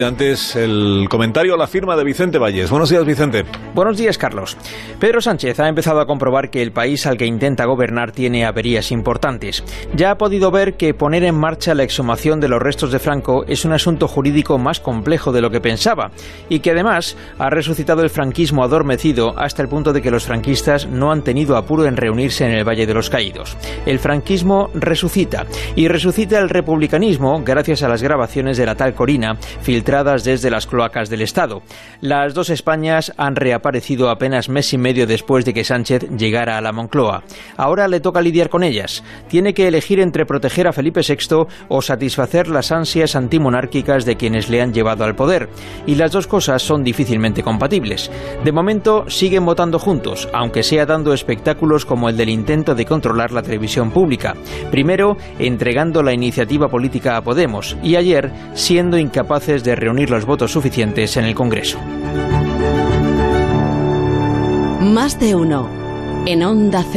Antes, el comentario a la firma de Vicente Valles. Buenos días, Vicente. Buenos días, Carlos. Pedro Sánchez ha empezado a comprobar que el país al que intenta gobernar tiene averías importantes. Ya ha podido ver que poner en marcha la exhumación de los restos de Franco es un asunto jurídico más complejo de lo que pensaba y que además ha resucitado el franquismo adormecido hasta el punto de que los franquistas no han tenido apuro en reunirse en el Valle de los Caídos. El franquismo resucita y resucita el republicanismo gracias a las grabaciones de la tal Corina filtradas desde las cloacas del Estado. Las dos Españas han reaparecido apenas mes y medio después de que Sánchez llegara a la Moncloa. Ahora le toca lidiar con ellas. Tiene que elegir entre proteger a Felipe VI o satisfacer las ansias antimonárquicas de quienes le han llevado al poder. Y las dos cosas son difícilmente compatibles. De momento siguen votando juntos, aunque sea dando espectáculos como el del intento de controlar la televisión pública. Primero, entregando la iniciativa política a Podemos y ayer siendo incapaces de reunir los votos suficientes en el Congreso. Más de uno en Onda Cero.